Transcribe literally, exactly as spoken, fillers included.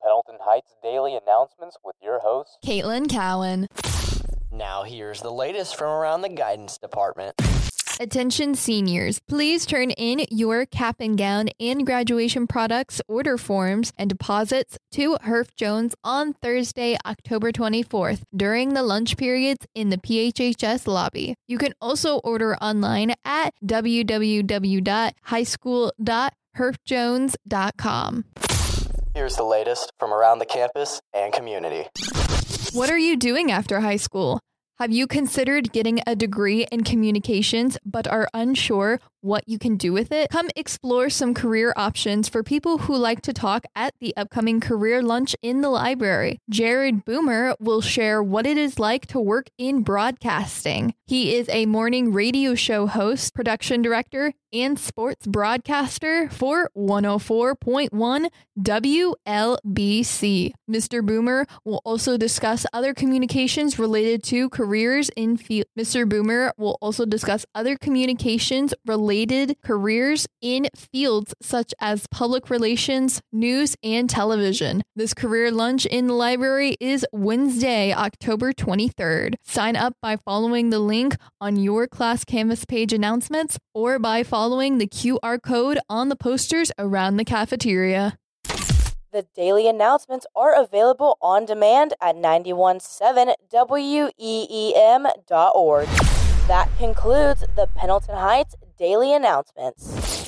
Pendleton Heights Daily Announcements with your host, Caitlin Cowan. Now here's the latest from around the guidance department. Attention seniors, please turn in your cap and gown and graduation products order forms and deposits to Herff Jones on Thursday, October twenty-fourth during the lunch periods in the P H H S lobby. You can also order online at w w w dot high school dot herff jones dot com. Here's the latest from around the campus and community. What are you doing after high school? Have you considered getting a degree in communications but are unsure what you can do with it? Come explore some career options for people who like to talk at the upcoming career lunch in the library. Jared Boomer will share what it is like to work in broadcasting. He is a morning radio show host, production director, and sports broadcaster for one oh four point one W L B C. Mister Boomer will also discuss other communications related to careers in field. Mister Boomer will also discuss other communications related careers in fields such as public relations, news, and television. This career lunch in the library is Wednesday, October twenty-third. Sign up by following the link on your class canvas page announcements or by following the Q R code on the posters around the cafeteria. The daily announcements are available on demand at nine one seven W E E M dot org. That concludes the Pendleton Heights Daily Announcements.